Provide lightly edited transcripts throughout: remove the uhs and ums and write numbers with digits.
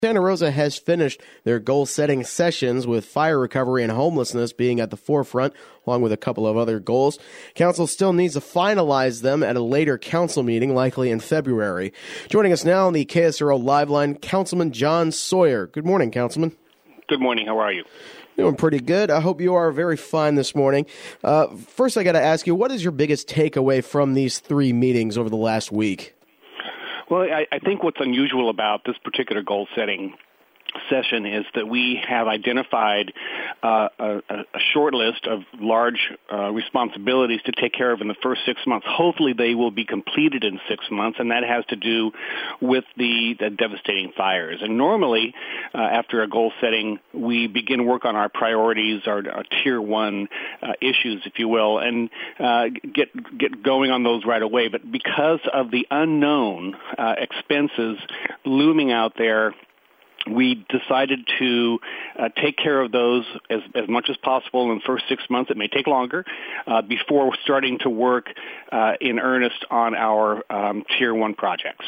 Santa Rosa has finished their goal-setting sessions, with fire recovery and homelessness being at the forefront, along with a couple of other goals. Council still needs to finalize them at a later council meeting, likely in February. Joining us now on the KSRO Live Line, Councilman John Sawyer. Good morning, Councilman. Good morning. How are you? Doing pretty good. I hope you are very fine this morning. First, I got to ask you, what is your biggest takeaway from these three meetings over the last week? Well, I think what's unusual about this particular goal-setting session is that we have identified a short list of large responsibilities to take care of in the first 6 months. Hopefully they will be completed in 6 months, and that has to do with the devastating fires. And normally, after a goal setting, we begin work on our priorities, our tier one issues, if you will, and get going on those right away. But because of the unknown expenses looming out there, we decided to take care of those as much as possible in the first 6 months. It may take longer before starting to work in earnest on our Tier 1 projects.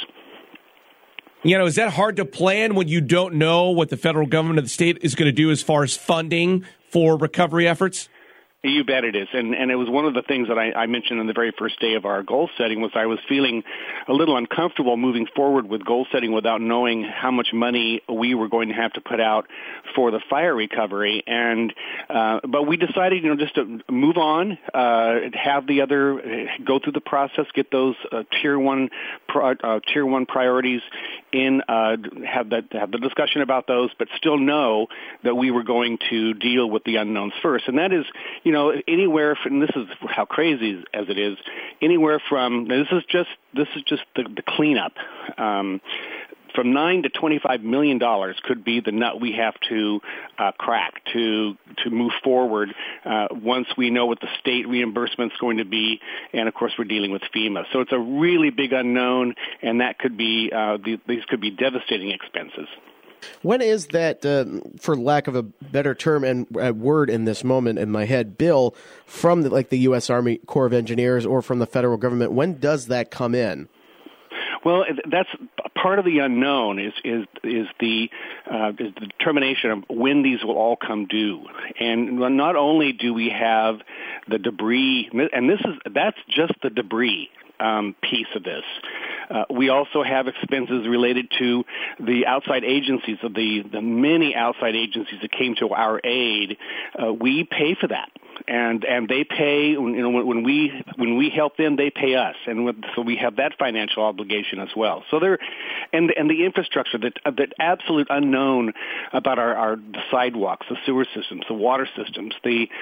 You know, is that hard to plan when you don't know what the federal government of the state is going to do as far as funding for recovery efforts? You bet it is. And it was one of the things that I mentioned on the very first day of our goal setting was I was feeling a little uncomfortable moving forward with goal setting without knowing how much money we were going to have to put out for the fire recovery. And but we decided, just to move on, have the other go through the process, get those tier one priorities in, have the discussion about those, but still know that we were going to deal with the unknowns first. And that is, anywhere from, this is how crazy as it is, anywhere from, this is just the cleanup. From $9 to $25 million could be the nut we have to crack to move forward once we know what the state reimbursement is going to be, and of course we're dealing with FEMA. So it's a really big unknown, and that could be these could be devastating expenses. When is that, for lack of a better term and word in this moment in my head, bill from the U.S. Army Corps of Engineers or from the federal government, when does that come in? Well, that's part of the unknown is the determination of when these will all come due. And not only do we have the debris, and that's just the debris piece of this. We also have expenses related to the outside agencies, of the many outside agencies that came to our aid. We pay for that, and they pay. When we help them, they pay us, and so we have that financial obligation as well. So and the infrastructure, that absolute unknown about the sidewalks, the sewer systems, the water systems,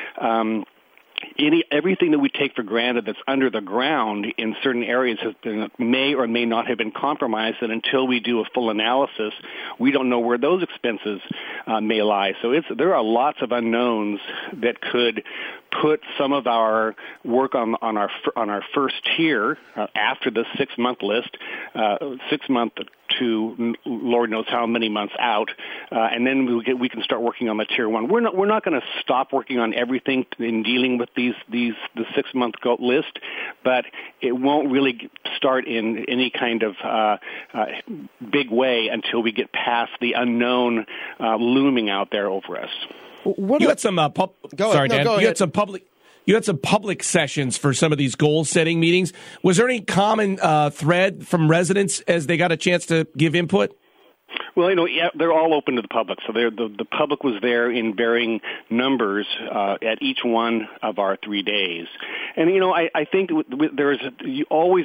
everything that we take for granted that's under the ground in certain areas may or may not have been compromised, and until we do a full analysis, we don't know where those expenses may lie. So there are lots of unknowns that could put some of our work on our first tier after the 6 month list, 6 month to Lord knows how many months out, and then we can start working on the tier one. We're not going to stop working on everything in dealing with the 6 month list, but it won't really start in any kind of big way until we get past the unknown looming out there over us. You had some You had some public sessions for some of these goal-setting meetings. Was there any common thread from residents as they got a chance to give input? Well, they're all open to the public, so the public was there in varying numbers at each one of our 3 days. And I think there's always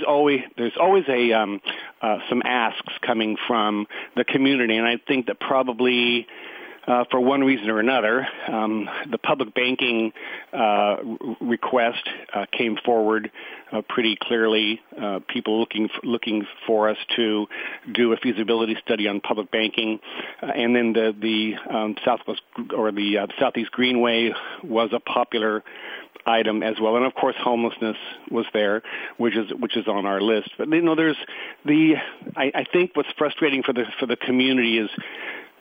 some asks coming from the community, and I think that probably, for one reason or another, the public banking request came forward pretty clearly. People looking for us to do a feasibility study on public banking, and then the Southwest or the Southeast Greenway was a popular item as well, and of course homelessness was there, which is on our list. But there's I think what's frustrating for the community is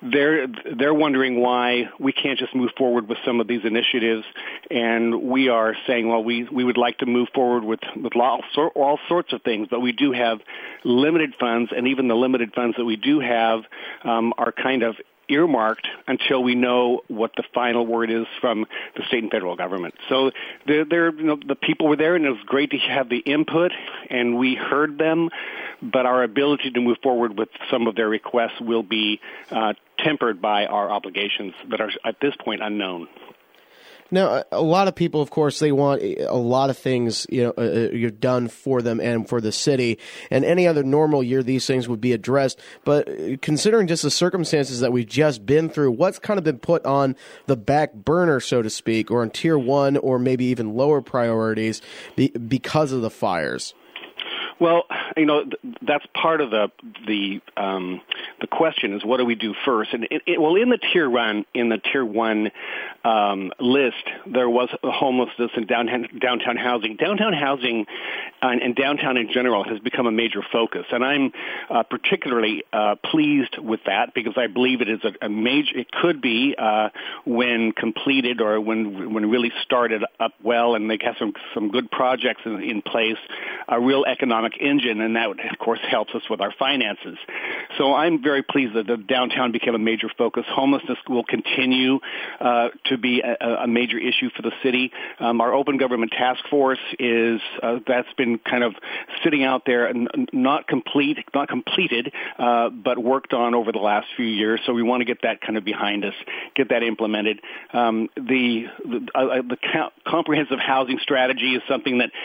they're wondering why we can't just move forward with some of these initiatives, and we are saying, well, we would like to move forward with all sorts of things, but we do have limited funds, and even the limited funds that we do have are kind of earmarked until we know what the final word is from the state and federal government. So the people were there, and it was great to have the input, and we heard them, but our ability to move forward with some of their requests will be tempered by our obligations that are at this point unknown. Now, a lot of people, of course, they want a lot of things you've done for them and for the city. And any other normal year, these things would be addressed. But considering just the circumstances that we've just been through, what's kind of been put on the back burner, so to speak, or on tier one or maybe even lower priorities because of the fires? Well, that's part of the question is what do we do first? And in the tier one list, there was homelessness and downtown housing. Downtown housing and downtown in general has become a major focus, and I'm particularly pleased with that because I believe it is a major. It could be when completed or when really started up well, and they have some good projects in place, a real economic engine, and that, of course, helps us with our finances. So I'm very pleased that the downtown became a major focus. Homelessness will continue to be a major issue for the city. Our open government task force that's been kind of sitting out there and not completed, but worked on over the last few years. So we want to get that kind of behind us, get that implemented. The comprehensive housing strategy is something that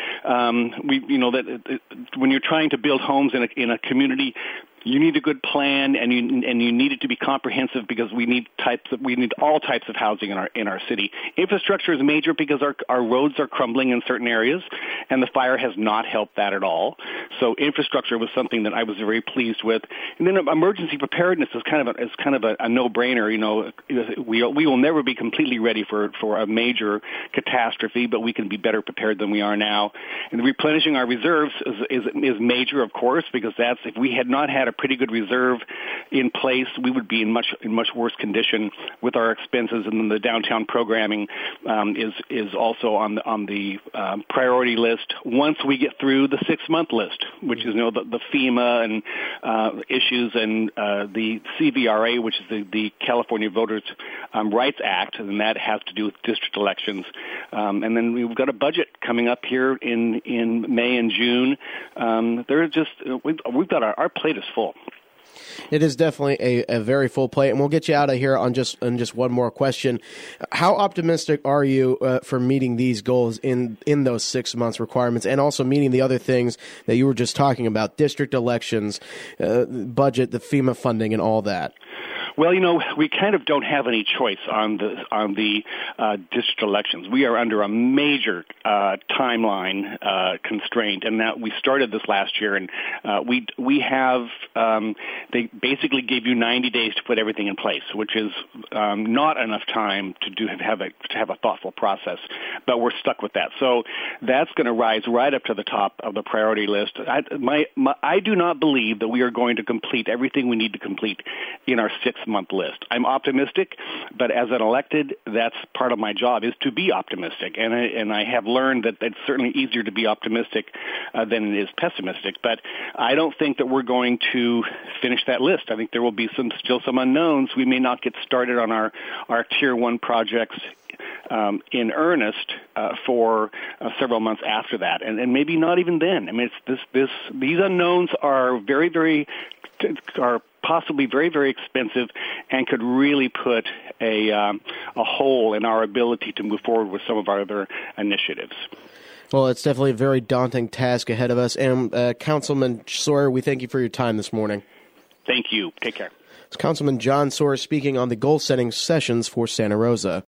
when you're trying to build homes in a community, you need a good plan, and you need it to be comprehensive because we need all types of housing in our city. Infrastructure is major because our roads are crumbling in certain areas, and the fire has not helped that at all. So infrastructure was something that I was very pleased with. And then emergency preparedness is kind of a no-brainer. We will never be completely ready for a major catastrophe, but we can be better prepared than we are now. And replenishing our reserves is major, of course, because if we had not had a pretty good reserve in place, we would be in much worse condition with our expenses. And then the downtown programming is also on the priority list once we get through the 6-month list, which is the FEMA and issues and the CVRA, which is the California Voters Rights Act, and that has to do with district elections. And then we've got a budget coming up here in May and June. We've got our plate is full. It is definitely a very full plate, and we'll get you out of here on just one more question. How optimistic are you for meeting these goals in those 6 months requirements, and also meeting the other things that you were just talking about, district elections, budget, the FEMA funding, and all that? Well, we kind of don't have any choice on the district elections. We are under a major timeline constraint, and that we started this last year, and we have they basically gave you 90 days to put everything in place, which is not enough time to have a thoughtful process. But we're stuck with that, so that's going to rise right up to the top of the priority list. I do not believe that we are going to complete everything we need to complete in our 6-month list. I'm optimistic, but as an elected, that's part of my job is to be optimistic, and I have learned that it's certainly easier to be optimistic than it is pessimistic. But I don't think that we're going to finish that list. I think there will be still some unknowns. We may not get started on our tier one projects in earnest for several months after that, and maybe not even then. I mean, these unknowns are possibly very, very expensive and could really put a hole in our ability to move forward with some of our other initiatives. Well, it's definitely a very daunting task ahead of us. And Councilman Sawyer, we thank you for your time this morning. Thank you. Take care. It's Councilman John Sawyer speaking on the goal-setting sessions for Santa Rosa.